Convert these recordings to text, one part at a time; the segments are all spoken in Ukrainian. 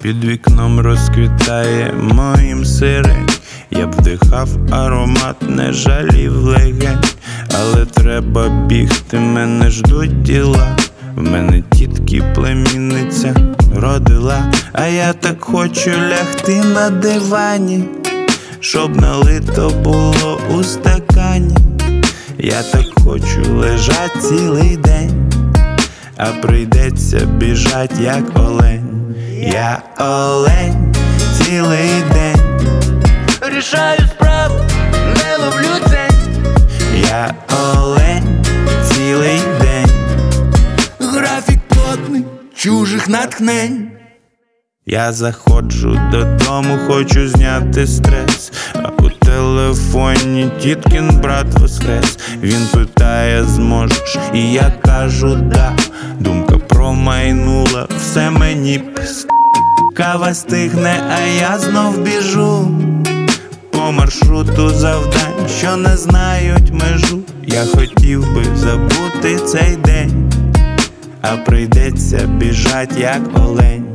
Під вікном розквітає моїм сирень. Я б вдихав аромат, не жалів легень. Але треба бігти, мене ждуть діла. В мене тітки племінниця родила. А я так хочу лягти на дивані, щоб налито було у стакані. Я так хочу лежать цілий день, а прийдеться біжать як олень. Я олень цілий день, рішаю справу, не ловлю день. я олень цілий день. Графік плотний, чужих натхнень. Я заходжу додому, хочу зняти стрес, а у телефоні тіткін брат воскрес. Він питає, зможеш? І я кажу да. Думка промайнула, все мені пист. Кава стигне, а я знов біжу по маршруту завдань, що не знають межу. Я хотів би забути цей день, а прийдеться біжать як олень.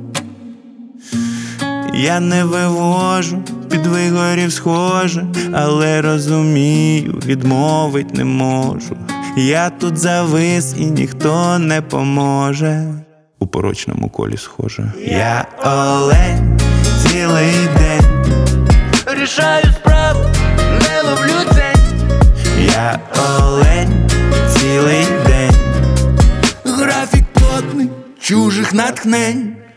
Я не вивожу, під вигорів схоже, але розумію, відмовить не можу. Я тут завис і ніхто не поможе. У порочному колі схоже. Я олень цілий день, Рішаю справу, не ловлю день. я олень цілий день. Графік плотний, чужих натхнень.